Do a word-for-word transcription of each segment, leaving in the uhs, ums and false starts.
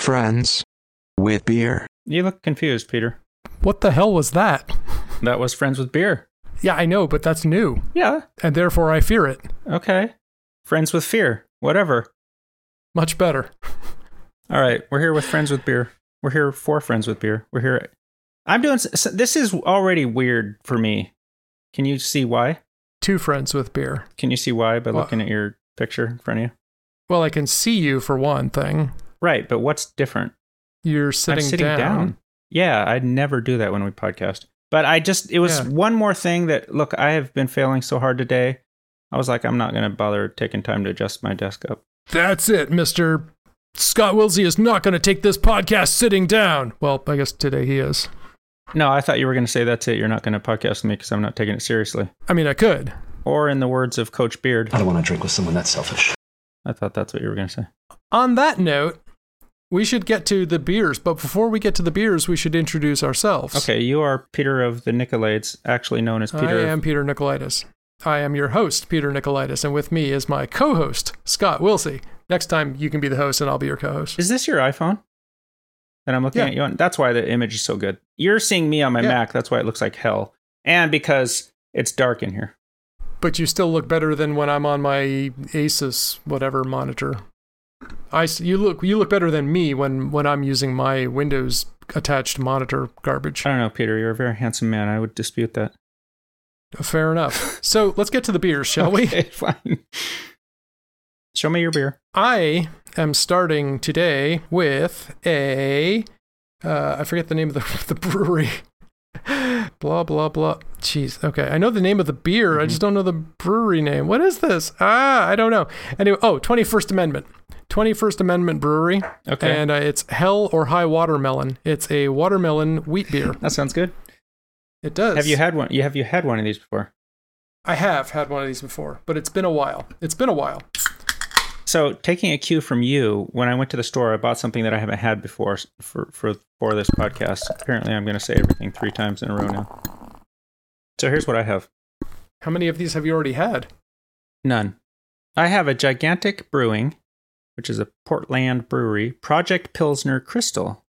Friends with Beer. You look confused, Peter. What the hell was that? That was Friends with Beer. Yeah, I know, but that's new. Yeah. And therefore I fear it. Okay. Friends with Fear. Whatever. Much better. All right. We're here with Friends with Beer. We're here for Friends with Beer. We're here. I'm doing... This is already weird for me. Can you see why? Two Friends with Beer. Can you see why by well, looking at your picture in front of you? Well, I can see you for one thing. Right, but what's different? You're sitting, I'm sitting down. down. Yeah, I'd never do that when we podcast. But I just... It was yeah. one more thing that... Look, I have been failing so hard today. I was like, I'm not going to bother taking time to adjust my desk up. That's it, Mister Scott Wilsey is not going to take this podcast sitting down. Well, I guess today he is. No, I thought you were going to say that's it. You're not going to podcast with me because I'm not taking it seriously. I mean, I could. Or in the words of Coach Beard. I don't want to drink with someone that's selfish. I thought that's what you were going to say. On that note, we should get to the beers. But before we get to the beers, we should introduce ourselves. Okay, you are Peter of the Nicolaides, actually known as Peter. I am of... Peter Nicolaides. I am your host, Peter Nicolaides, and with me is my co-host, Scott Wilsey. Next time, you can be the host and I'll be your co-host. Is this your iPhone that I'm looking yeah. at you on? That's why the image is so good. You're seeing me on my yeah. Mac. That's why it looks like hell. And because it's dark in here. But you still look better than when I'm on my Asus whatever monitor. I, you look you look better than me when, when I'm using my Windows attached monitor garbage. I don't know, Peter. You're a very handsome man. I would dispute that. Fair enough. So let's get to the beers, shall okay, we? Fine. Show me your beer. I am starting today with a, uh, I forget the name of the, the brewery. blah, blah, blah. Jeez. Okay. I know the name of the beer. Mm-hmm. I just don't know the brewery name. What is this? Ah, I don't know. Anyway, oh, twenty-first Amendment. twenty-first Amendment Brewery. Okay. And uh, it's Hell or High Watermelon. It's a watermelon wheat beer. That sounds good. It does. Have you had one? You have you had one of these before? I have had one of these before, but it's been a while. It's been a while. So, taking a cue from you, when I went to the store, I bought something that I haven't had before for for, for this podcast. Apparently, I'm going to say everything three times in a row now. So, here's what I have. How many of these have you already had? None. I have a Gigantic Brewing, which is a Portland brewery, Project Pilsner Crystal.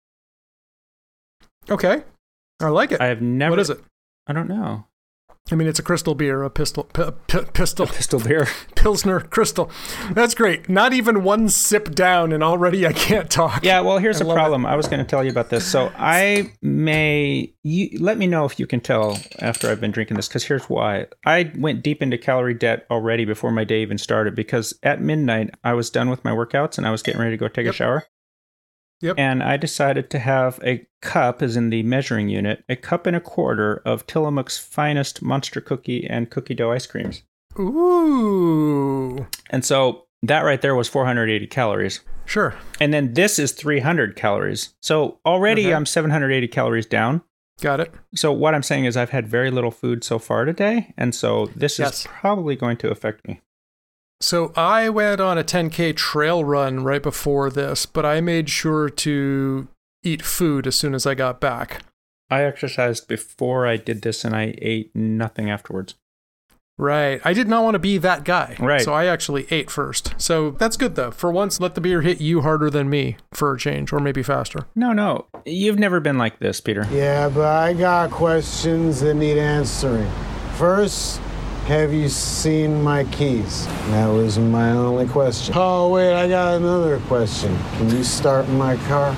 Okay. I like it. I have never... What is it? I don't know. I mean, it's a crystal beer, a pistol, p- p- pistol, a pistol beer, Pilsner Crystal. That's great. Not even one sip down, and already I can't talk. Yeah, well, here's I the problem. It. I was going to tell you about this, so I may. You let me know if you can tell after I've been drinking this, because here's why. I went deep into calorie debt already before my day even started, because at midnight I was done with my workouts and I was getting ready to go take yep. a shower. Yep. And I decided to have a cup, as in the measuring unit, a cup and a quarter of Tillamook's finest monster cookie and cookie dough ice creams. Ooh. And so that right there was four hundred eighty calories. Sure. And then this is three hundred calories. So already okay. I'm seven hundred eighty calories down. Got it. So what I'm saying is I've had very little food so far today. And so this yes. is probably going to affect me. So I went on a ten K trail run right before this, but I made sure to eat food as soon as I got back. I exercised before I did this, and I ate nothing afterwards. Right. I did not want to be that guy. Right. So I actually ate first. So that's good, though. For once, let the beer hit you harder than me for a change, or maybe faster. No, no. You've never been like this, Peter. Yeah, but I got questions that need answering. First... have you seen my keys? That was my only question. Oh, wait, I got another question. Can you start my car?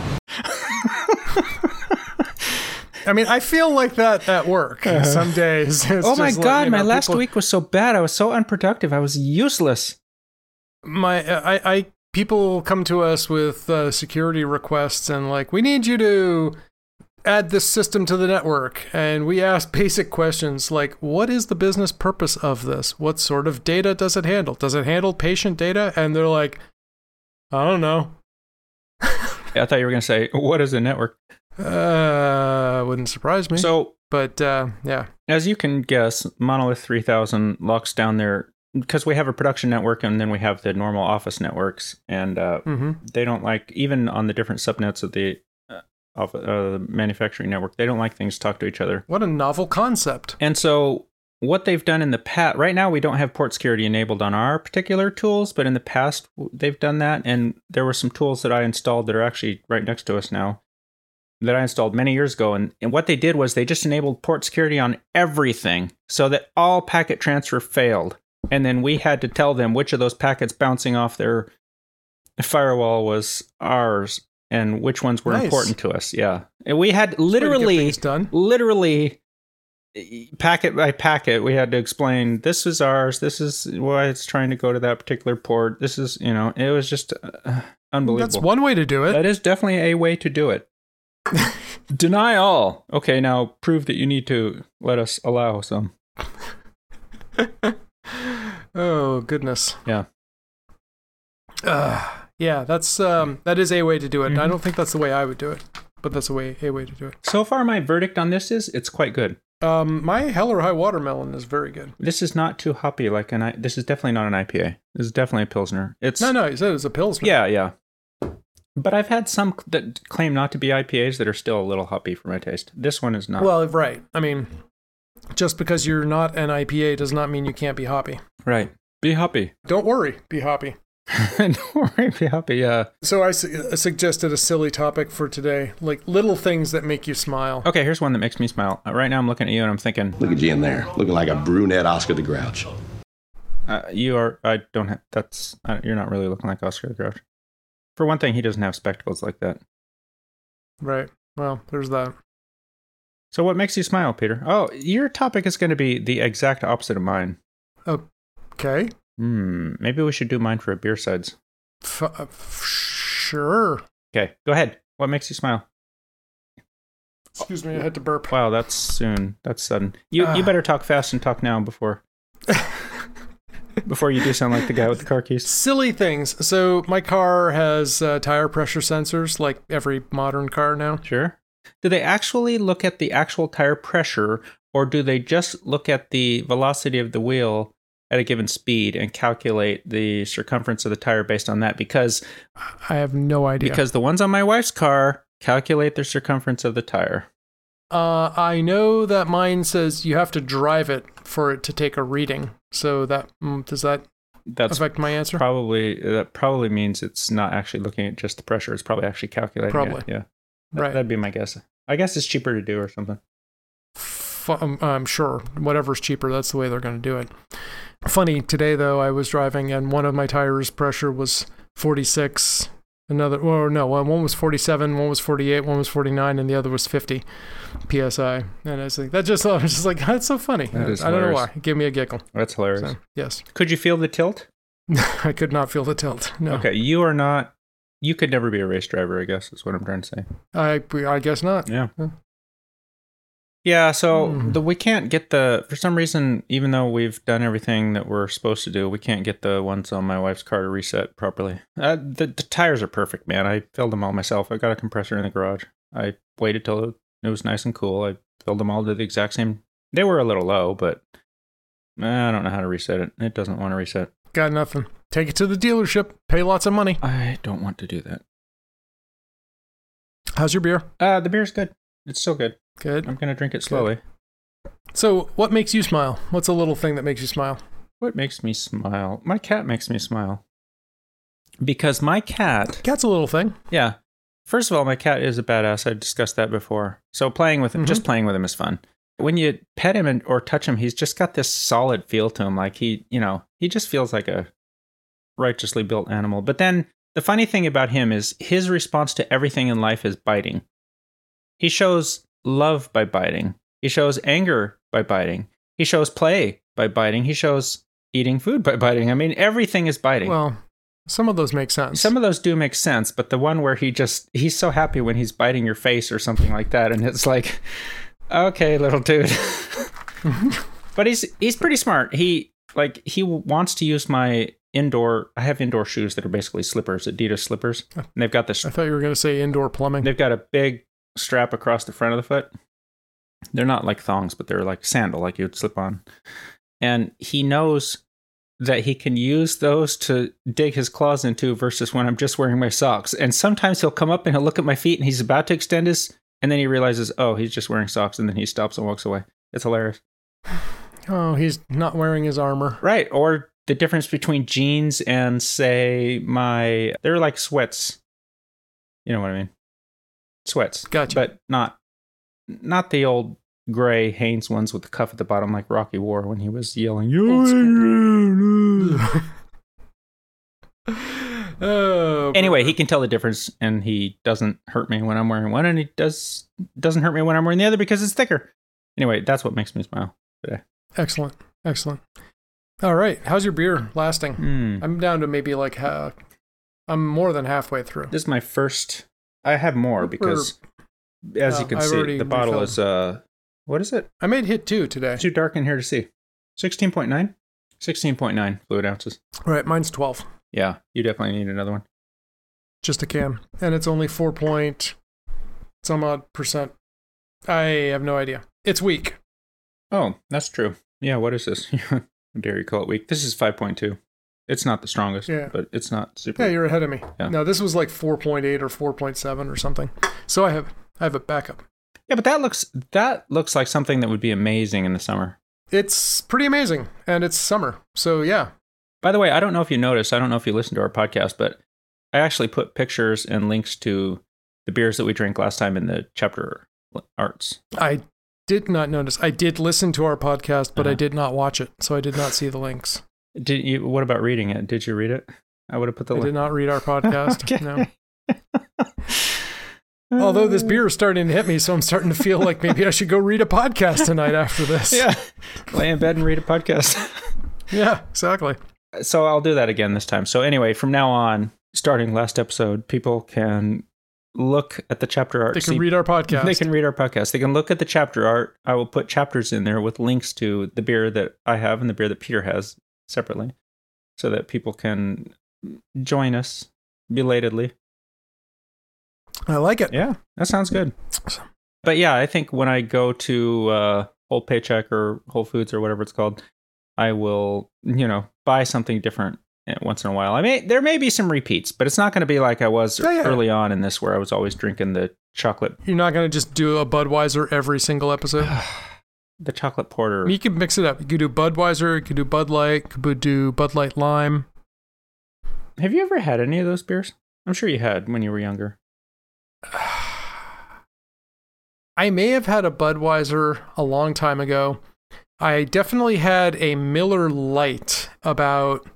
I mean, I feel like that at work uh, some days. Oh my God, like, you know, my last people, week was so bad. I was so unproductive. I was useless. My, I, I, people come to us with uh, security requests and like, we need you to add this system to the network, and we ask basic questions like, what is the business purpose of this? What sort of data does it handle? Does it handle patient data? And they're like, I don't know. I thought you were going to say, what is a network? Uh, wouldn't surprise me. So, but uh, yeah. As you can guess, Monolith three thousand locks down their, because we have a production network and then we have the normal office networks, and uh, mm-hmm. they don't like, even on the different subnets of the of uh, the manufacturing network, they don't like things to talk to each other. What a novel concept. And so what they've done in the past, right now we don't have port security enabled on our particular tools, but in the past they've done that. And there were some tools that I installed that are actually right next to us now that I installed many years ago. And, and what they did was they just enabled port security on everything so that all packet transfer failed. And then we had to tell them which of those packets bouncing off their firewall was ours and which ones were Nice. important to us. Yeah. And we had Way to get literally, things done. literally packet by packet, we had to explain this is ours. This is why it's trying to go to that particular port. This is, you know, it was just uh, unbelievable. That's one way to do it. That is definitely a way to do it. Deny all. Okay, now prove that you need to let us allow some. Oh goodness. Yeah. Uh, yeah, that's um, that is a way to do it. Mhm. I don't think that's the way I would do it, but that's a way a way to do it. So far, my verdict on this is it's quite good. Um, my Hell or High Watermelon is very good. This is not too hoppy like an I. This is definitely not an I P A. This is definitely a Pilsner. It's No, no, you said it was a Pilsner. Yeah, yeah. But I've had some that claim not to be I P As that are still a little hoppy for my taste. This one is not. Well, right. I mean, just because you're not an I P A does not mean you can't be hoppy. Right. Be hoppy. Don't worry, be hoppy. Don't worry, be happy. Yeah. So I su- suggested a silly topic for today, like little things that make you smile. Okay, here's one that makes me smile. Uh, right now, I'm looking at you and I'm thinking, Look at you in there, looking like a brunette Oscar the Grouch. uh, you are. I don't have. That's. Uh, you're not really looking like Oscar the Grouch. For one thing, he doesn't have spectacles like that. Right. Well, there's that. So, what makes you smile, Peter? Oh, your topic is going to be the exact opposite of mine. Okay. Hmm. Maybe we should do mine for a beer sides. F- uh, f- sure. Okay, go ahead. What makes you smile? Excuse me, I had to burp. Wow, that's soon. That's sudden. You Ah. you better talk fast and talk now before before you do sound like the guy with the car keys. Silly things. So my car has uh, tire pressure sensors, like every modern car now. Sure. Do they actually look at the actual tire pressure, or do they just look at the velocity of the wheel at a given speed and calculate the circumference of the tire based on that? Because I have no idea. because the ones on my wife's car calculate the circumference of the tire. uh, I know that mine says you have to drive it for it to take a reading. So that mm, does that That's affect my answer? probably that probably means it's not actually looking at just the pressure. It's probably actually calculating Probably. it. Yeah. That, Right. That'd be my guess. I guess it's cheaper to do or something. F- um, I'm sure whatever's cheaper, that's the way they're going to do it. Funny, today though, I was driving and one of my tires pressure was forty-six. Another, or no, one one was forty-seven, one was forty-eight, one was forty-nine, and the other was fifty P S I. And I was like, that just, I was just like, that's so funny. That is I don't know hilarious. why. It gave me a giggle. That's hilarious. So, yes. Could you feel the tilt? I could not feel the tilt. No. Okay, you are not. You could never be a race driver, I guess, is what I'm trying to say. I, I guess not. Yeah. Yeah. Yeah, so Hmm. the we can't get the, for some reason, even though we've done everything that we're supposed to do, we can't get the ones on my wife's car to reset properly. Uh, the, the tires are perfect, man. I filled them all myself. I got a compressor in the garage. I waited till it was nice and cool. I filled them all to the exact same. They were a little low, but I don't know how to reset it. It doesn't want to reset. Got nothing. Take it to the dealership. Pay lots of money. I don't want to do that. How's your beer? Uh, the beer's good. It's still good. Good. I'm going to drink it slowly. So, what makes you smile? What's a little thing that makes you smile? What makes me smile? My cat makes me smile. Because my cat, Cat's a little thing. yeah. First of all, my cat is a badass. I discussed that before. So playing with him, Mhm. just playing with him is fun. When you pet him and, or touch him, he's just got this solid feel to him. Like he, you know, he just feels like a righteously built animal. But then the funny thing about him is his response to everything in life is biting. He shows love by biting. He shows anger by biting. He shows play by biting. He shows eating food by biting. I mean, everything is biting. Well, some of those make sense. Some of those do make sense, but the one where he just, he's so happy when he's biting your face or something like that. And it's like, okay, little dude. But he's, he's pretty smart. He, like, he wants to use my indoor, I have indoor shoes that are basically slippers, Adidas slippers. And they've got this, I thought you were going to say indoor plumbing. they've got a big strap across the front of the foot. They're not like thongs, but they're like sandal, like you would slip on. And he knows that he can use those to dig his claws into versus when I'm just wearing my socks. And sometimes he'll come up and he'll look at my feet and he's about to extend his, and then he realizes, oh, he's just wearing socks, and then he stops and walks away. It's hilarious. Oh, he's not wearing his armor. Right. Or the difference between jeans and, say, my... They're like sweats. You know what I mean? Sweats. Gotcha. But not, not the old gray Hanes ones with the cuff at the bottom like Rocky wore when he was yelling, Oh, anyway, he can tell the difference, and he doesn't hurt me when I'm wearing one, and he does doesn't hurt me when I'm wearing the other because it's thicker. Anyway, that's what makes me smile today. Excellent, excellent. All right, how's your beer lasting? Mm. I'm down to maybe like ha- I'm more than halfway through. This is my first. I have more because, as Oh, you can I've see, already the bottle refilled. is uh, what is it? I made hit two today. It's too dark in here to see. Sixteen point nine. Sixteen point nine fluid ounces. Right, mine's twelve. Yeah, you definitely need another one. Just a can, and it's only four point some odd percent. I have no idea. It's weak. Oh, that's true. Yeah, what is this? How dare you call it weak? This is five point two. It's not the strongest, Yeah. but it's not super. Yeah, you're ahead of me. Yeah. No, this was like four point eight or four point seven or something. So I have I have a backup. Yeah, but that looks that looks like something that would be amazing in the summer. It's pretty amazing, and it's summer. So yeah. By the way, I don't know if you noticed, I don't know if you listened to our podcast, but I actually put pictures and links to the beers that we drank last time in the chapter arts. I did not notice. I did listen to our podcast, but Uh-huh. I did not watch it, so I did not see the links. Did you? What about reading it? Did you read it? I would have put the I link. did not read our podcast. Okay. No. Although this beer is starting to hit me, so I'm starting to feel like maybe I should go read a podcast tonight after this. Yeah, lay in bed and read a podcast. Yeah, exactly. So I'll do that again this time. So anyway, from now on, starting last episode, people can look at the chapter art. They can see- read our podcast. They can read our podcast. They can look at the chapter art. I will put chapters in there with links to the beer that I have and the beer that Peter has separately, so that people can join us belatedly. I like it. Yeah, that sounds good. But yeah, I think when I go to uh, Whole Paycheck or Whole Foods or whatever it's called, I will, you know, buy something different once in a while. I may there may be some repeats, but it's not going to be like I was Yeah, yeah. early on in this, where I was always drinking the chocolate, You're not going to just do a Budweiser every single episode. the chocolate porter. You can mix it up. You could do Budweiser, you could do Bud Light, you could do Bud Light Lime. Have you ever had any of those beers? I'm sure you had when you were younger. I may have had a Budweiser a long time ago. I definitely had a Miller Lite about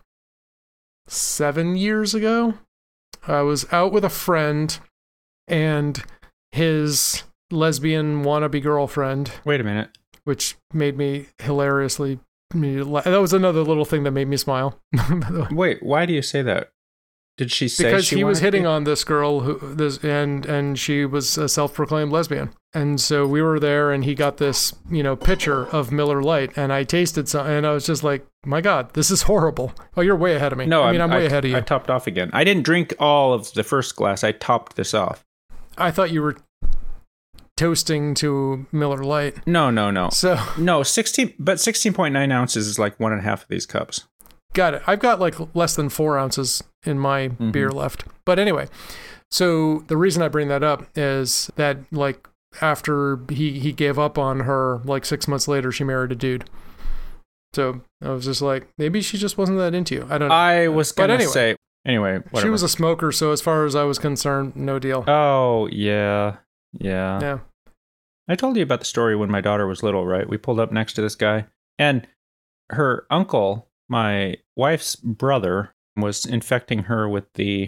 seven years ago. I was out with a friend and his lesbian wannabe girlfriend, Wait a minute. which made me hilariously. Me la- that was another little thing that made me smile. by the way. Wait, why do you say that? Did she say Because she he was wanted hitting to? on this girl who this and and she was a self-proclaimed lesbian, and so we were there and he got this, you know, pitcher of Miller Lite, and I tasted some and I was just like, my God, this is horrible. Oh, you're way ahead of me. No, I mean, I'm, way I, ahead of you. I topped off again. I didn't drink all of the first glass. I topped this off. I thought you were toasting to Miller Lite. No, no, no. So No, sixteen, but sixteen point nine ounces is like one and a half of these cups. got it. I've got like less than four ounces in my Mm-hmm. beer left. But anyway, so the reason I bring that up is that like after he, he gave up on her, like six months later, she married a dude. So I was just like, maybe she just wasn't that into you. I don't know. I was But gonna anyway. say anyway. Whatever. She was a smoker, so as far as I was concerned, no deal. Oh yeah, yeah, yeah. I told you about the story when my daughter was little, right? We pulled up next to this guy, and her uncle, my wife's brother, was infecting her with the.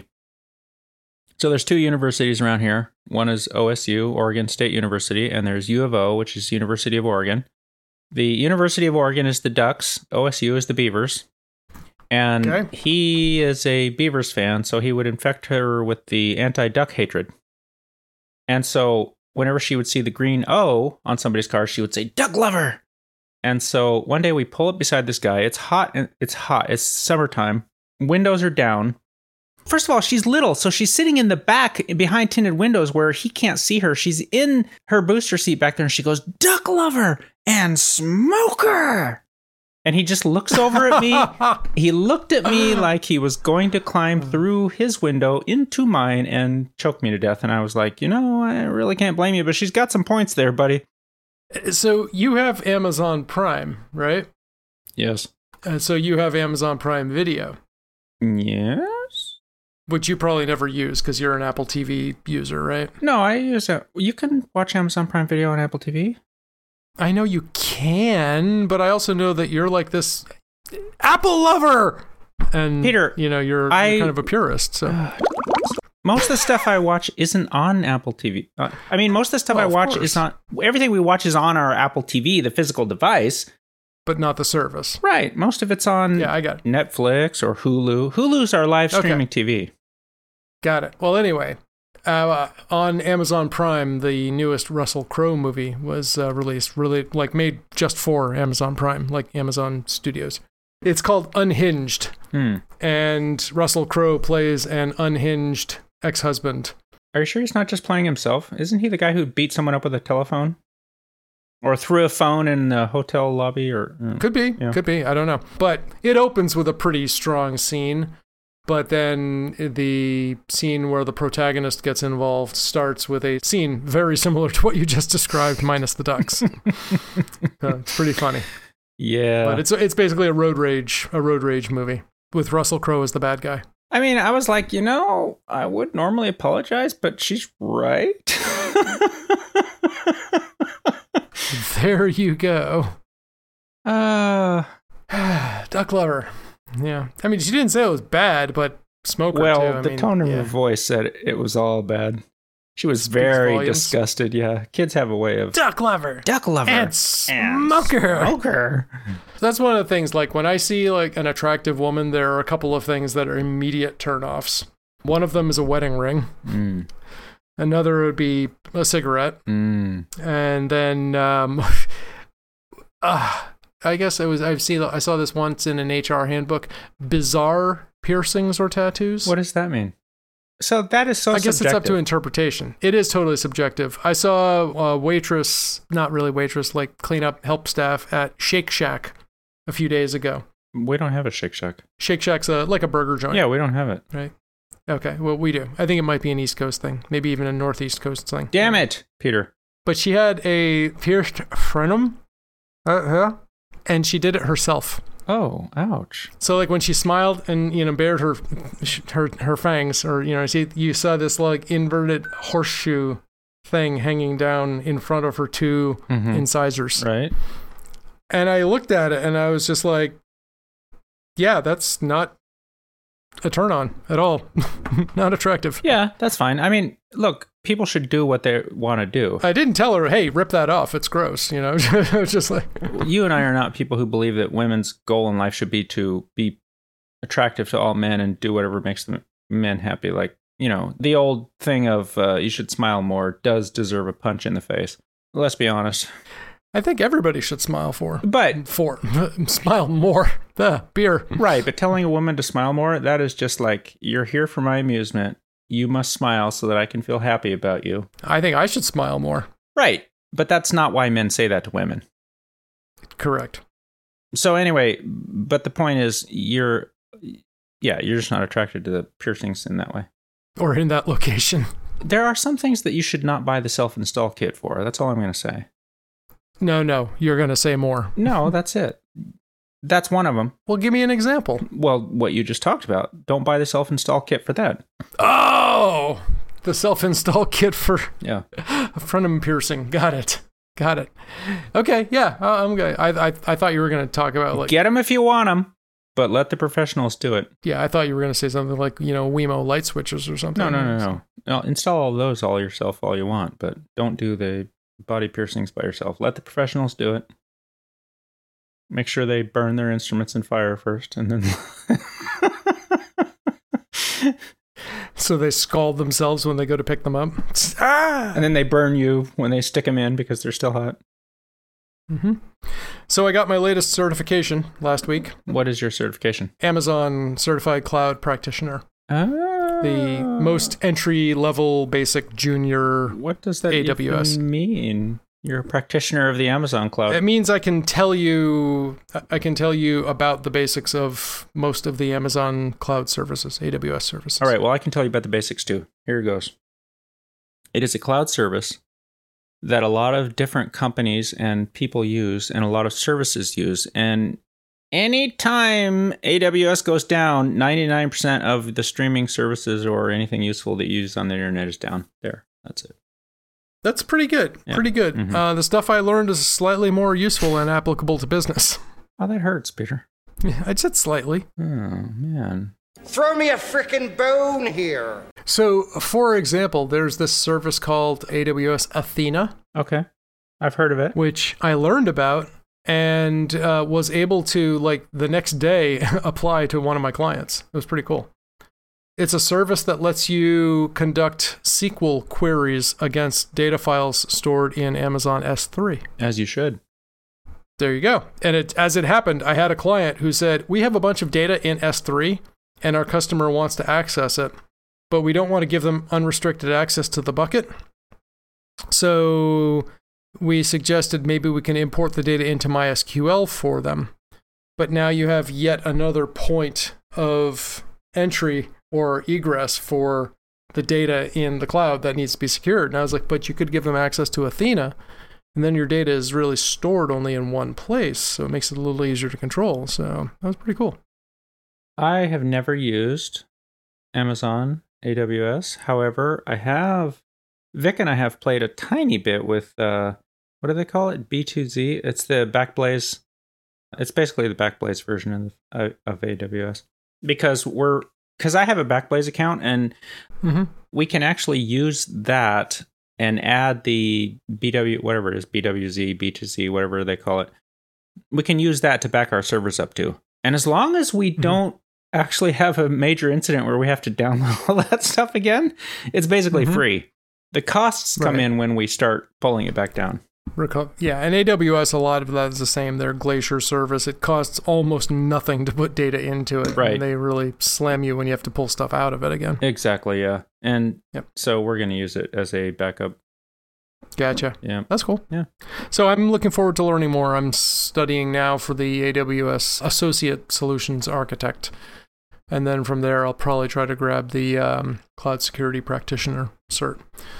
So there's two universities around here. One is O S U, Oregon State University, and there's U of O, which is University of Oregon. The University of Oregon is the Ducks. O S U is the Beavers. And Okay. he is a Beavers fan, so he would infect her with the anti-duck hatred. And so whenever she would see the green O on somebody's car, she would say, "Duck lover!" And so one day we pull up beside this guy. It's hot. And it's hot. It's summertime. Windows are down. First of all, she's little, so she's sitting in the back behind tinted windows where he can't see her. She's in her booster seat back there, and she goes, "Duck lover and smoker." And he just looks over at me. He looked at me like he was going to climb through his window into mine and choke me to death. And I was like, you know, I really can't blame you, but she's got some points there, buddy. So you have Amazon Prime, right? Yes. And so you have Amazon Prime Video, Yes. which you probably never use because you're an Apple T V user, right? No, I use it. You can watch Amazon Prime Video on Apple T V. I know you can, but I also know that you're like this Apple lover. And, Peter, you know, you're, I- you're kind of a purist. So Most of the stuff I watch isn't on Apple T V. Uh, I mean, most of the stuff Well, I of watch course. is on. Everything we watch is on our Apple T V, the physical device. but not the service. Right. Most of it's on Yeah, I got it. Netflix or Hulu. Hulu's our live Okay. streaming T V. Got it. Well, anyway, uh, on Amazon Prime, the newest Russell Crowe movie was uh, released, really like made just for Amazon Prime, like Amazon Studios. It's called Unhinged, Hmm. and Russell Crowe plays an unhinged ex-husband. Are you sure he's not just playing himself? Isn't he the guy who beat someone up with a telephone? Or threw a phone in the hotel lobby? Or uh, Could be, Yeah. could be. I don't know. But it opens with a pretty strong scene. But then the scene where the protagonist gets involved starts with a scene very similar to what you just described, minus the ducks. So it's pretty funny. Yeah. But it's it's basically a road rage, a road rage movie with Russell Crowe as the bad guy. I mean, I was like, you know, I would normally apologize, but she's right. There you go. uh, Duck lover. Yeah. I mean, she didn't say it was bad, but smoker well, too. I the mean, tone of yeah. her voice said it was all bad. She was very volumes. disgusted. Yeah, kids have a way of Duck lover. duck lover And smoker. smoker. That's one of the things, like when I see like an attractive woman, there are a couple of things that are immediate turnoffs. One of them is a wedding ring. Mm, Another would be a cigarette. mm. And then, um, uh, I guess I was, I've seen, I saw this once in an H R handbook, bizarre piercings or tattoos. What does that mean? So that is so. I guess subjective. it's up to interpretation. It is totally subjective. I saw a waitress, not really waitress, like cleanup help staff at Shake Shack a few days ago. We don't have a Shake Shack. Shake Shack's a, like a burger joint. Yeah, we don't have it. Right. Okay. Well, we do. I think it might be an East Coast thing, maybe even a Northeast Coast thing. Damn it, Peter. But she had a pierced frenum, uh-huh, and she did it herself. Oh, ouch. So like when she smiled and, you know, bared her her her fangs, or, you know, see, you saw this like inverted horseshoe thing hanging down in front of her two Mhm. incisors. Right. And I looked at it and I was just like, yeah, that's not a turn on at all. Not attractive. Yeah, that's fine. I mean, look, people should do what they want to do. I didn't tell her, hey, rip that off. It's gross. You know, I was just like, You and I are not people who believe that women's goal in life should be to be attractive to all men and do whatever makes them men happy. Like, you know, the old thing of uh, you should smile more does deserve a punch in the face. Let's be honest. I think everybody should smile for. But For. Smile more. The beer. right, but telling a woman to smile more, that is just like, you're here for my amusement. You must smile so that I can feel happy about you. I think I should smile more. Right, but that's not why men say that to women. Correct. So anyway, but the point is, you're, yeah, you're just not attracted to the piercings in that way. Or in that location. There are some things that you should not buy the self-install kit for. That's all I'm going to say. No, no, you're going to say more. No, that's it. That's one of them. Well, give me an example. Well, what you just talked about. Don't buy the self-install kit for that. Oh, the self-install kit for Yeah. frenum piercing. Got it. Got it. Okay, yeah, uh, I'm good. I, I I thought you were going to talk about like Get them if you want them, but let the professionals do it. yeah, I thought you were going to say something like, you know, Wemo light switches or something. No, no, no, no. no install all those all yourself all you want, but don't do the body piercings by yourself. Let the professionals do it. Make sure they burn their instruments in fire first, and then... So they scald themselves when they go to pick them up. Ah! and then they burn you when they stick them in because they're still hot. Mm-hmm. So I got my latest certification last week. What is your certification? Amazon Certified Cloud Practitioner. Ah, The most entry-level, basic, junior. What does that A W S. even mean? You're a practitioner of the Amazon cloud. It means I can tell you, I can tell you about the basics of most of the Amazon cloud services, A W S services. All right, well, I can tell you about the basics too. Here it goes. It is a cloud service that a lot of different companies and people use and a lot of services use. And anytime A W S goes down, ninety-nine percent of the streaming services or anything useful that you use on the internet is down. There. That's it. That's pretty good. Yeah. Pretty good. Mm-hmm. Uh, the stuff I learned is slightly more useful and applicable to business. Oh, that hurts, Peter. Yeah, I said slightly. Oh, man. Throw me a frickin' bone here. So, for example, there's this service called A W S Athena. Okay. I've heard of it. Which I learned about and uh, was able to, like, the next day apply to one of my clients. It was pretty cool. It's a service that lets you conduct S Q L queries against data files stored in Amazon S three. As you should. There you go. And it, as it happened, I had a client who said, we have a bunch of data in S three, and our customer wants to access it, but we don't want to give them unrestricted access to the bucket. So we suggested maybe we can import the data into MySQL for them. But now you have yet another point of entry or egress for the data in the cloud that needs to be secured. And I was like, but you could give them access to Athena, and then your data is really stored only in one place, so it makes it a little easier to control. So that was pretty cool. I have never used Amazon A W S. However, I have, Vic and I have played a tiny bit with, uh, what do they call it? B two Z? It's the Backblaze. It's basically the Backblaze version of, uh, of A W S. Because we're, because I have a Backblaze account, and Mm-hmm. we can actually use that and add the B W, whatever it is, B W Z, B two Z, whatever they call it. We can use that to back our servers up to. And as long as we mm-hmm. don't actually have a major incident where we have to download all that stuff again, it's basically mm-hmm. free. The costs come right. in when we start pulling it back down. Yeah, and A W S, a lot of that is the same. Their Glacier service, it costs almost nothing to put data into it. Right. And they really slam you when you have to pull stuff out of it again. Exactly, yeah. And yep. so we're going to use it as a backup. Gotcha. Yeah. That's cool. Yeah. So I'm looking forward to learning more. I'm studying now for the A W S Associate Solutions Architect. And then from there, I'll probably try to grab the um, Cloud Security Practitioner cert.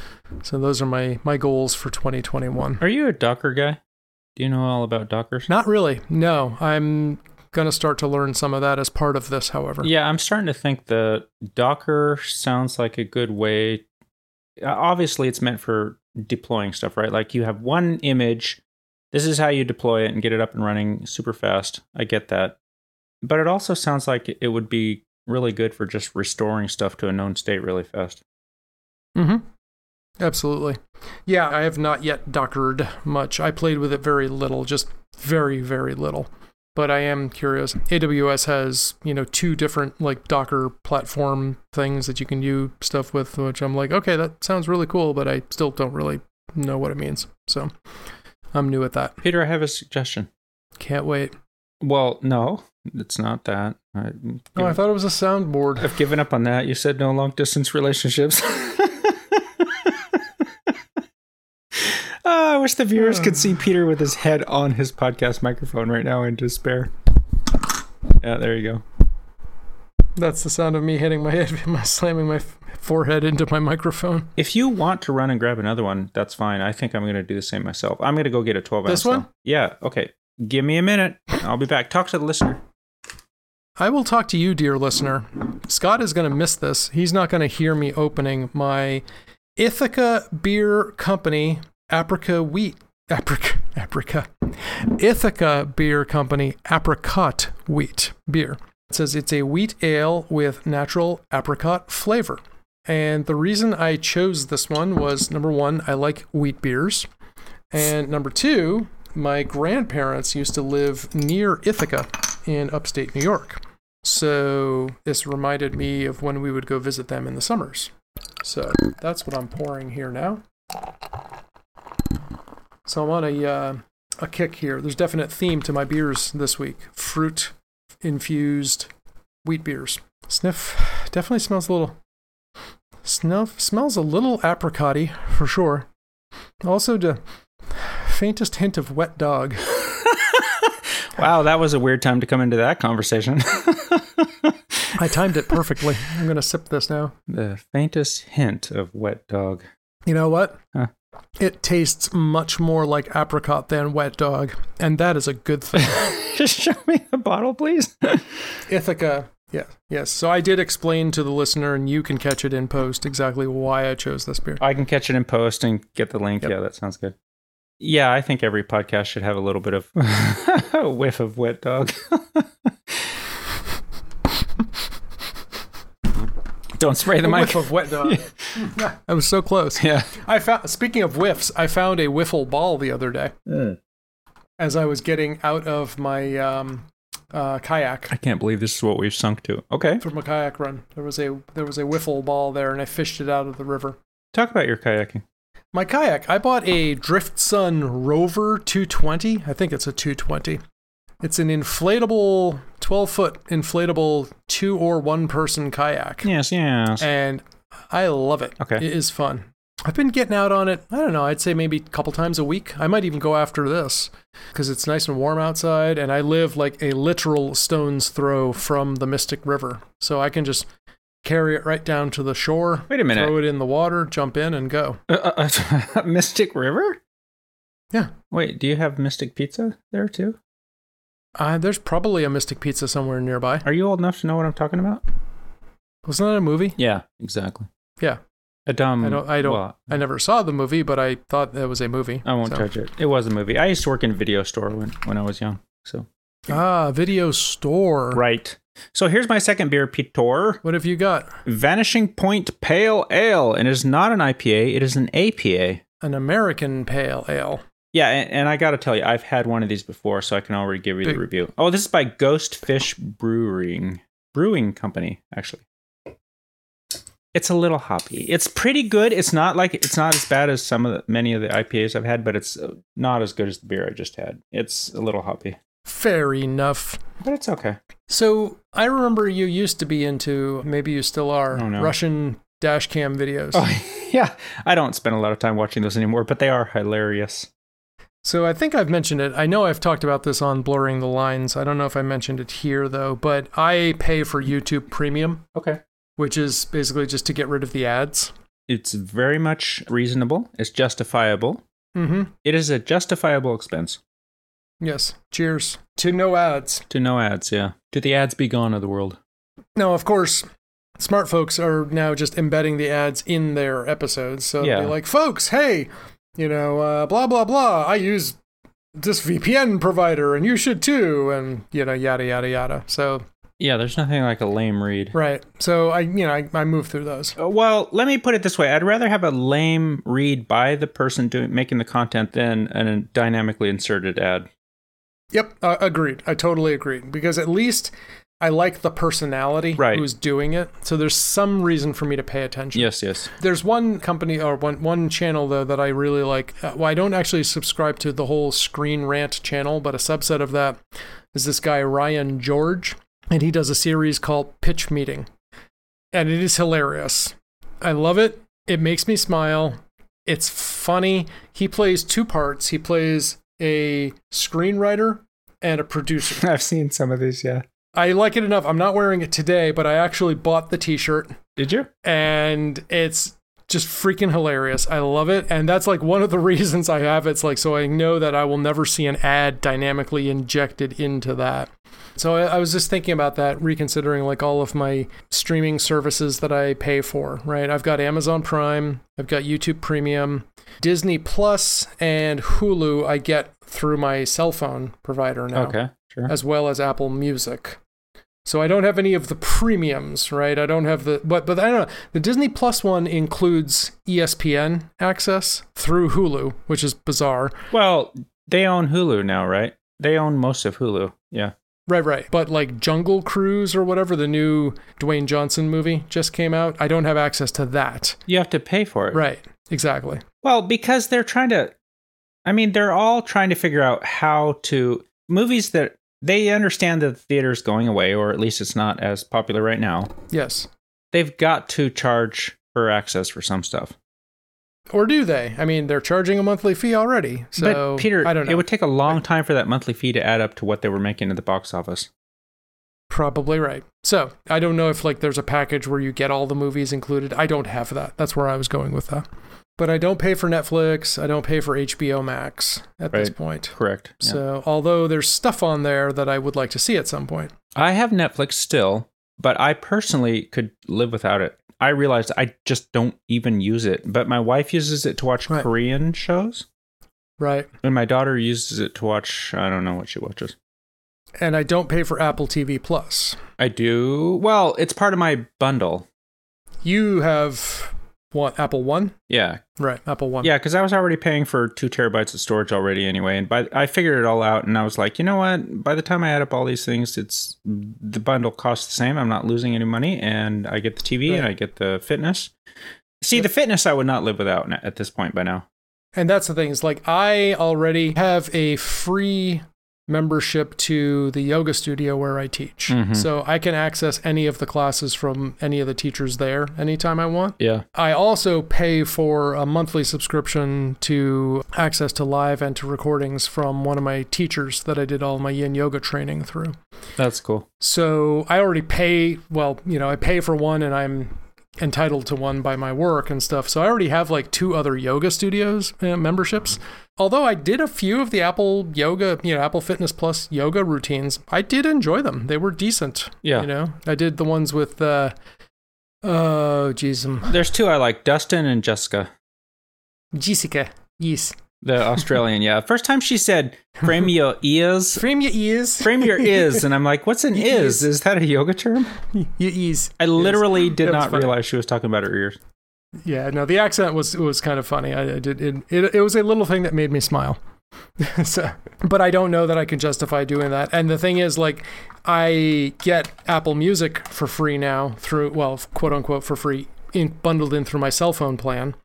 So those are my, my goals for twenty twenty-one. Are you a Docker guy? Do you know all about Dockers? Not really. No. I'm going to start to learn some of that as part of this, however. Yeah, I'm starting to think that Docker sounds like a good way. Obviously, it's meant for deploying stuff, right? Like you have one image. This is how you deploy it and get it up and running super fast. I get that. But it also sounds like it would be really good for just restoring stuff to a known state really fast. Mm-hmm. Absolutely. Yeah, I have not yet Dockered much. I played with it very little, just very, very little. But I am curious. A W S has, you know, two different like Docker platform things that you can do stuff with, which I'm like, okay, that sounds really cool, but I still don't really know what it means. So I'm new at that. Peter, I have a suggestion. Can't wait. Well, no, it's not that. I, oh, I thought it was a soundboard. I've given up on that. You said no long distance relationships. Oh, I wish the viewers could see Peter with his head on his podcast microphone right now in despair. Yeah, there you go. That's the sound of me hitting my head, my slamming my forehead into my microphone. If you want to run and grab another one, that's fine. I think I'm going to do the same myself. I'm going to go get a twelve ounce. This one? Though. Yeah, okay. Give me a minute. I'll be back. Talk to the listener. I will talk to you, dear listener. Scott is going to miss this. He's not going to hear me opening my Ithaca Beer Company Apricot Wheat. Apricot. Apricot. Ithaca Beer Company Apricot Wheat Beer. It says it's a wheat ale with natural apricot flavor. And the reason I chose this one was, number one, I like wheat beers. And number two, my grandparents used to live near Ithaca in upstate New York. So this reminded me of when we would go visit them in the summers. So that's what I'm pouring here now. So I'm on a uh, a kick here. There's definite theme to my beers this week. Fruit infused wheat beers. Sniff definitely smells a little snuff smells a little apricot-y for sure. Also the faintest hint of wet dog. Wow, that was a weird time to come into that conversation. I timed it perfectly. I'm going to sip this now. The faintest hint of wet dog. You know what? Huh. It tastes much more like apricot than Wet Dog, and that is a good thing. Just show me the bottle, please. Ithaca. Yeah, yes. So I did explain to the listener, and you can catch it in post, exactly why I chose this beer. I can catch it in post and get the link. Yep. Yeah, that sounds good. Yeah, I think every podcast should have a little bit of a whiff of Wet Dog. Don't spray the a mic. whiff of Wet Dog. I was so close. Yeah. I found. Speaking of whiffs, I found a wiffle ball the other day Mm. as I was getting out of my um, uh, kayak. I can't believe this is what we've sunk to. Okay. From a kayak run, there was a there was a wiffle ball there, and I fished it out of the river. Talk about your kayaking. My kayak, I bought a Driftsun Rover two twenty. I think it's a two twenty. It's an inflatable, twelve-foot inflatable two or one-person kayak. Yes, yes. And I love it. Okay. It is fun. I've been getting out on it, I don't know, I'd say maybe a couple times a week. I might even go after this because it's nice and warm outside, and I live like a literal stone's throw from the Mystic River. So I can just carry it right down to the shore. Wait a minute. Throw it in the water, jump in, and go. Uh, uh, Mystic River? Yeah. Wait, do you have Mystic Pizza there too? Uh, there's probably a Mystic Pizza somewhere nearby. Are you old enough to know what I'm talking about? Wasn't that a movie? Yeah, exactly. Yeah. A dumb. I don't. I don't. Well, I never saw the movie, but I thought that was a movie. I won't so. touch it. It was a movie. I used to work in a video store when, when I was young. So Ah, video store. right. So here's my second beer, Peter. What have you got? Vanishing Point Pale Ale, and it is not an I P A. It is an A P A. An American Pale Ale. Yeah, and, and I got to tell you, I've had one of these before, so I can already give you Big. the review. Oh, this is by Ghost Fish Brewing Brewing Company, actually. It's a little hoppy. It's pretty good. It's not like it's not as bad as some of the many of the I P As I've had, but it's not as good as the beer I just had. It's a little hoppy, Fair enough. but it's okay. So I remember you used to be into, maybe you still are, Oh, no. Russian dash cam videos. Oh yeah, I don't spend a lot of time watching those anymore, but they are hilarious. So I think I've mentioned it. I know I've talked about this on Blurring the Lines. I don't know if I mentioned it here though, but I pay for YouTube Premium, Okay. which is basically just to get rid of the ads. It's very much reasonable. It's justifiable. Mm-hmm. It is a justifiable expense. Yes. Cheers to no ads. To no ads, yeah. To the ads be gone of the world. Now, of course, smart folks are now just embedding the ads in their episodes. So Yeah. they're like, folks, hey, you know, uh, blah, blah, blah. I use this V P N provider and you should too. And, you know, yada, yada, yada. So, Yeah, there's nothing like a lame read. right. So I, you know, I, I move through those. Uh, Well, let me put it this way. I'd rather have a lame read by the person doing making the content than a dynamically inserted ad. Yep. Uh, agreed. I totally agreed. Because at least I like the personality Right. who's doing it. So there's some reason for me to pay attention. Yes, yes. There's one company or one one channel though that I really like. Uh, well, I don't actually subscribe to the whole Screen Rant channel, but a subset of that is this guy Ryan George, and he does a series called Pitch Meeting, and it is hilarious. I love it. It makes me smile. It's funny. He plays two parts. He plays a screenwriter and a producer. I've seen some of these, yeah. I like it enough. I'm not wearing it today, but I actually bought the t-shirt. Did you? And it's just freaking hilarious. I love it. And that's like one of the reasons I have it. It's like, so I know that I will never see an ad dynamically injected into that. So I, I was just thinking about that, reconsidering like all of my streaming services that I pay for, right? I've got Amazon Prime, I've got YouTube Premium, Disney Plus, and Hulu I get through my cell phone provider now, Okay, sure. as well as Apple Music. So I don't have any of the premiums, right? I don't have the, but but I don't know. The Disney Plus one includes E S P N access through Hulu, which is bizarre. Well, they own Hulu now, right? They own most of Hulu. Yeah. Right, right. But like Jungle Cruise or whatever, the new Dwayne Johnson movie just came out. I don't have access to that. You have to pay for it. Right, exactly. Well, because they're trying to, I mean, they're all trying to figure out how to, movies that they understand that the theater's going away, or at least it's not as popular right now. Yes. They've got to charge for access for some stuff. Or do they? I mean, they're charging a monthly fee already. So but Peter, I don't know. it would take a long time for that monthly fee to add up to what they were making at the box office. Probably right. So I don't know if like there's a package where you get all the movies included. I don't have that. That's where I was going with that. But I don't pay for Netflix. I don't pay for H B O Max at Right. this point. Correct. Yeah. So, although there's stuff on there that I would like to see at some point. I have Netflix still, but I personally could live without it. I realized I just don't even use it, but my wife uses it to watch Right. Korean shows, Right. and my daughter uses it to watch, I don't know what she watches. And I don't pay for Apple T V Plus. I do. Well, it's part of my bundle. You have what? Apple One? Yeah. Right. Apple One. Yeah, because I was already paying for two terabytes of storage already anyway. And by, I figured it all out, and I was like, you know what? By the time I add up all these things, it's the bundle costs the same. I'm not losing any money, and I get the T V Right. and I get the fitness. See, Yep. the fitness I would not live without na- at this point by now. And that's the thing is like I already have a free membership to the yoga studio where I teach. Mhm. So I can access any of the classes from any of the teachers there anytime I want. Yeah. I also pay for a monthly subscription to access to live and to recordings from one of my teachers that I did all my yin yoga training through. That's cool. So I already pay, well, you know, I pay for one and I'm entitled to one by my work and stuff. So I already have like two other yoga studios uh, memberships. Although I did a few of the Apple Yoga, you know, Apple Fitness Plus yoga routines, I did enjoy them. They were decent. Yeah. You know, I did the ones with, uh, oh, geez, um, There's two I like, Dustin and Jessica, Jessica. Yes. the Australian. Yeah. First time she said, frame your ears. Frame your ears. Frame your is. And I'm like, what's an Your is? ears. Is that a yoga term? Your ears. I literally Yes. did That was not funny. realize she was talking about her ears. Yeah, no, the accent was was kind of funny. I, I did it, it. It was a little thing that made me smile. So, but I don't know that I can justify doing that. And the thing is, like, I get Apple Music for free now through, well, quote unquote, for free, in, bundled in through my cell phone plan.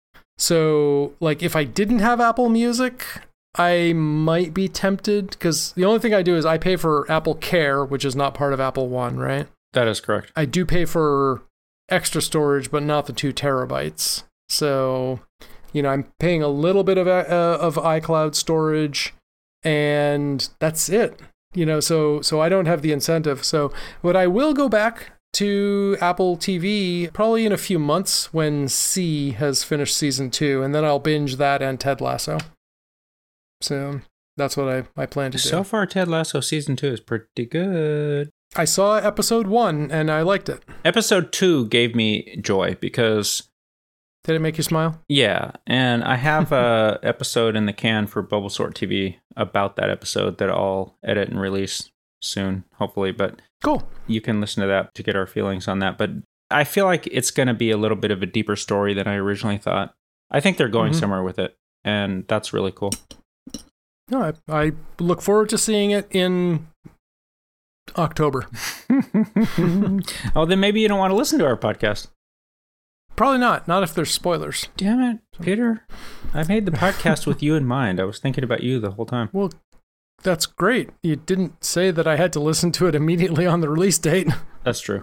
So, like, if I didn't have Apple Music, I might be tempted because the only thing I do is I pay for Apple Care, which is not part of Apple One, right? That is correct. I do pay for extra storage, but not the two terabytes. So, you know, I'm paying a little bit of uh, of iCloud storage, and that's it. You know, so so I don't have the incentive. So, but I will go back to Apple T V probably in a few months when C has finished season two, and then I'll binge that and Ted Lasso. So that's what I, I plan to do. So far, Ted Lasso season two is pretty good. I saw episode one and I liked it. Episode two gave me joy because, Did it make you smile? yeah, and I have a episode in the can for Bubble Sort T V about that episode that I'll edit and release soon, hopefully. But Cool. you can listen to that to get our feelings on that. But I feel like it's going to be a little bit of a deeper story than I originally thought. I think they're going Mhm. somewhere with it, and that's really cool. No, I, I look forward to seeing it in October. Oh, then maybe you don't want to listen to our podcast. Probably not. Not if there's spoilers. Damn it, Peter. I made the podcast with you in mind. I was thinking about you the whole time. Well, that's great. You didn't say that I had to listen to it immediately on the release date. That's true.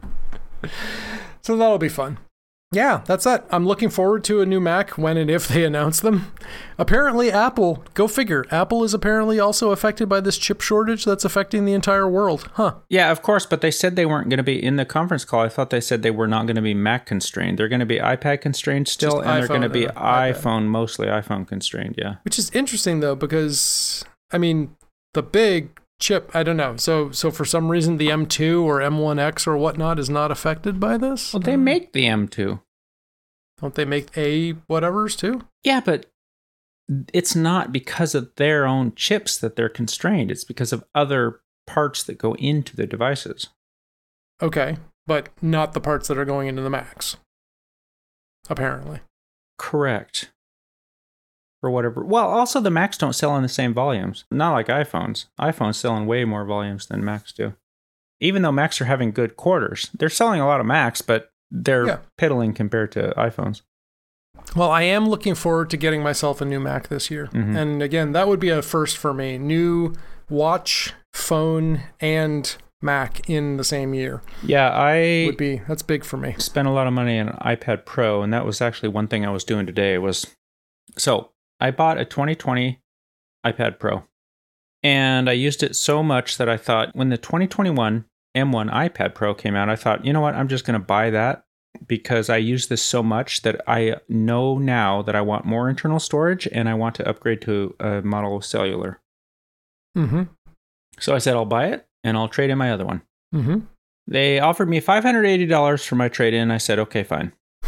So that'll be fun. Yeah, that's it. I'm looking forward to a new Mac when and if they announce them. Apparently, Apple, go figure, Apple is apparently also affected by this chip shortage that's affecting the entire world. Huh. Yeah, of course, but they said they weren't going to be in the conference call. I thought they said they were not going to be Mac constrained. They're going to be iPad constrained still, Just and they're going to iPhone be and iPad. iPhone, mostly iPhone constrained, yeah. Which is interesting, though, because, I mean, the big chip, I don't know. So so for some reason, the M two or M one X or whatnot is not affected by this? Well, they make the M two. Don't they make A whatevers, too? Yeah, but it's not because of their own chips that they're constrained. It's because of other parts that go into the devices. Okay, but not the parts that are going into the Macs. Apparently. Correct. For whatever. Well, also the Macs don't sell in the same volumes. Not like iPhones. iPhones sell in way more volumes than Macs do. Even though Macs are having good quarters. They're selling a lot of Macs, but they're Yeah. piddling compared to iPhones. Well, I am looking forward to getting myself a new Mac this year. Mhm. And again, that would be a first for me. New watch, phone, and Mac in the same year Yeah, I would be, that's big for me. spent a lot of money on an iPad Pro, and that was actually one thing I was doing today was, so I bought a twenty twenty iPad Pro, and I used it so much that I thought when the twenty twenty-one M one iPad Pro came out, I thought, you know what, I'm just going to buy that because I use this so much that I know now that I want more internal storage and I want to upgrade to a model cellular. Mm-hmm. So I said, I'll buy it and I'll trade in my other one. Mm-hmm. They offered me five hundred eighty dollars for my trade-in. I said, okay, fine.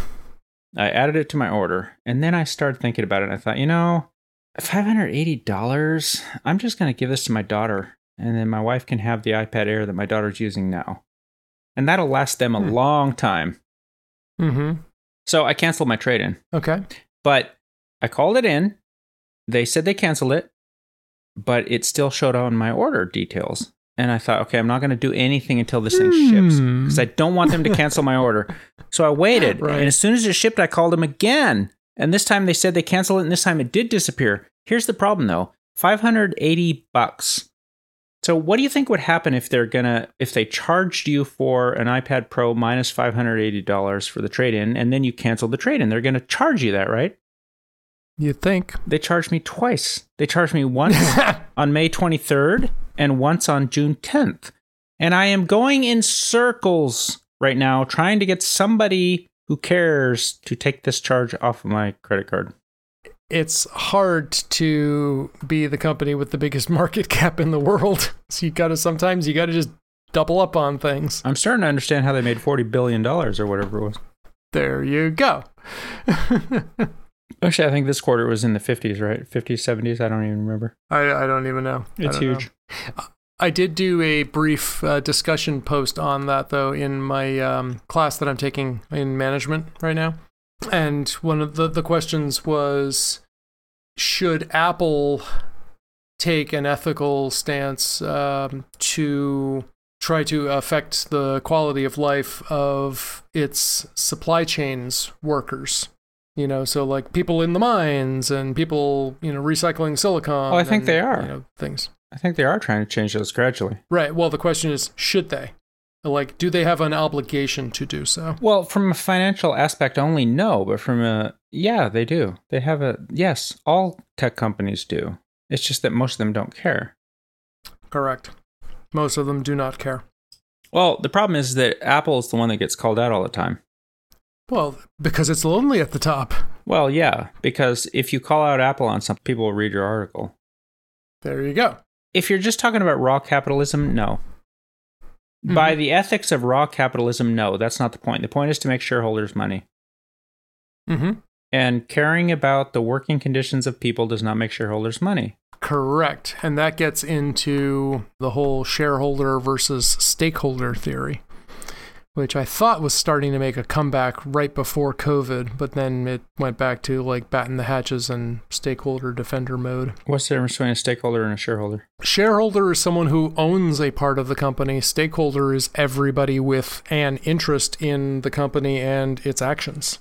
I added it to my order. And then I started thinking about it. And I thought, you know, five hundred eighty dollars, I'm just going to give this to my daughter. And then my wife can have the iPad Air that my daughter's using now. And that'll last them a hmm. long time. Mm-hmm. So I canceled my trade-in. Okay. But I called it in. They said they canceled it. But it still showed on my order details. And I thought, okay, I'm not going to do anything until this thing ships because I don't want them to cancel my order. So I waited. Right. And as soon as it shipped, I called them again. And this time they said they canceled it. And this time it did disappear. Here's the problem, though. five hundred eighty bucks. So what do you think would happen if they're going to, if they charged you for an iPad Pro minus five hundred eighty dollars for the trade-in and then you cancel the trade-in? They're going to charge you that, right? You'd think. They charged me twice. They charged me once on May twenty-third and once on June tenth. And I am going in circles right now trying to get somebody who cares to take this charge off of my credit card. It's hard to be the company with the biggest market cap in the world. So you got to sometimes you got to just double up on things. I'm starting to understand how they made forty billion dollars or whatever it was. There you go. Actually, I think this quarter was in the fifties, right? fifties, seventies, I don't even remember. I, I don't even know. It's huge. Know. I did do a brief uh, discussion post on that, though, in my um, class that I'm taking in management right now. And one of the, the questions was, should Apple take an ethical stance um, to try to affect the quality of life of its supply chains workers? You know, so like people in the mines and people, you know, recycling silicon. Oh, I think and, they are. You know, things. I think they are trying to change those gradually. Right. Well, the question is, should they? Like, do they have an obligation to do so? Well, from a financial aspect only, no. But from a, yeah, they do. They have a, yes, all tech companies do. It's just that most of them don't care. Correct. Most of them do not care. Well, the problem is that Apple is the one that gets called out all the time. Well, because it's lonely at the top. Well, yeah, because if you call out Apple on something, people will read your article. There you go. If you're just talking about raw capitalism, no. Mm-hmm. By the ethics of raw capitalism, no, that's not the point. The point is to make shareholders money. Mm-hmm. And caring about the working conditions of people does not make shareholders money. Correct. And that gets into the whole shareholder versus stakeholder theory, which I thought was starting to make a comeback right before COVID, but then it went back to like batten the hatches and stakeholder defender mode. What's the difference between a stakeholder and a shareholder? Shareholder is someone who owns a part of the company. Stakeholder is everybody with an interest in the company and its actions.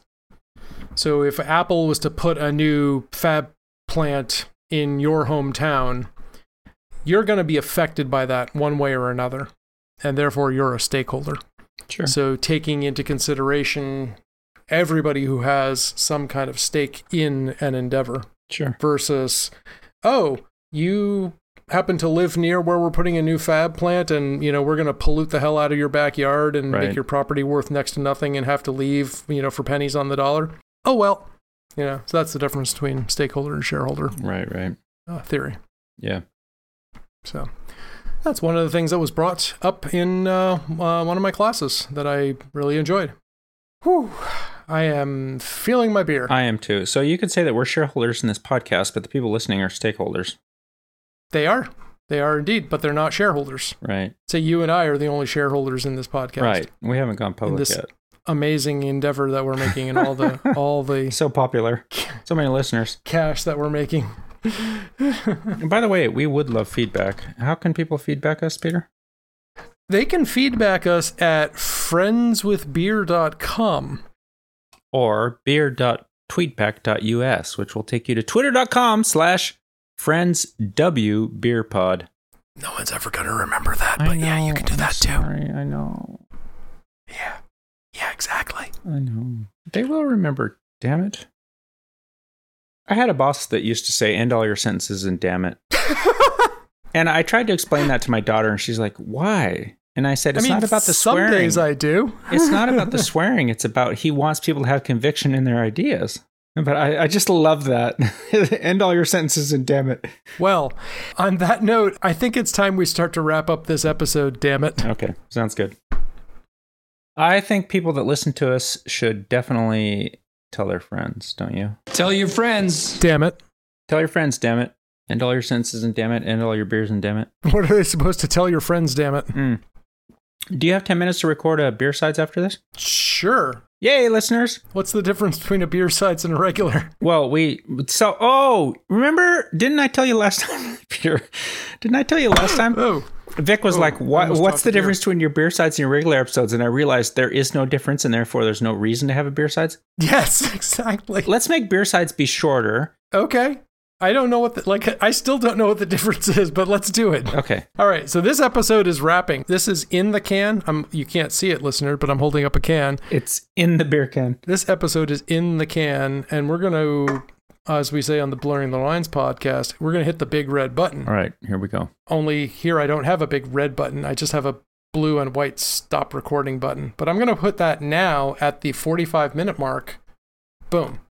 So if Apple was to put a new fab plant in your hometown, you're going to be affected by that one way or another, and therefore you're a stakeholder. Sure. So taking into consideration everybody who has some kind of stake in an endeavor. Sure. Versus, oh, you happen to live near where we're putting a new fab plant and, you know, we're going to pollute the hell out of your backyard and right. make your property worth next to nothing and have to leave, you know, for pennies on the dollar. Oh, well, you know, so that's the difference between stakeholder and shareholder. Right, right. Uh, theory. Yeah. So that's one of the things that was brought up in uh, uh, one of my classes that I really enjoyed. Whew. I am feeling my beer. I am too. So you could say that we're shareholders in this podcast, but the people listening are stakeholders. They are. They are indeed, but they're not shareholders. Right. So you and I are the only shareholders in this podcast. Right. We haven't gone public this yet. Amazing endeavor that we're making and all the all the so popular. So many listeners. Cash that we're making. And by the way, we would love feedback. How can people feedback us, Peter? They can feedback us at friends with beer dot com. Or beer dot tweetpack dot u s, which will take you to twitter.com slash friendswbeerpod. No one's ever going to remember that, I but know, yeah, you can do I'm that sorry, too. I know. Yeah. Yeah, exactly. I know. They will remember, damn it. I had a boss that used to say, end all your sentences and damn it. And I tried to explain that to my daughter, and she's like, why? And I said, it's I mean, not about the some swearing. days I do. It's not about the swearing. It's about he wants people to have conviction in their ideas. But I, I just love that. End all your sentences and damn it. Well, on that note, I think it's time we start to wrap up this episode, damn it. Okay, sounds good. I think people that listen to us should definitely tell their friends, don't you? Tell your friends. Damn it. Tell your friends, damn it. End all your sentences and damn it. End all your beers and damn it. What are they supposed to tell your friends, damn it? Mm. Do you have ten minutes to record a beer sides after this? Sure. Yay, listeners. What's the difference between a beer sides and a regular? Well, we, so, oh, remember, didn't I tell you last time, Peter? Didn't I tell you last time? Oh. Vic was Oh, like, what, almost what's talked the to difference between your beer sides and your regular episodes? And I realized there is no difference, and therefore there's no reason to have a beer sides. Yes, exactly. Let's make beer sides be shorter. Okay. I don't know what the, like, I still don't know what the difference is, but let's do it. Okay. All right. So this episode is wrapping. This is in the can. I'm, you can't see it, listener, but I'm holding up a can. It's in the beer can. This episode is in the can, and we're going to, as we say on the Blurring the Lines podcast, we're going to hit the big red button. All right, here we go. Only here I don't have a big red button. I just have a blue and white stop recording button. But I'm going to put that now at the forty-five minute mark. Boom.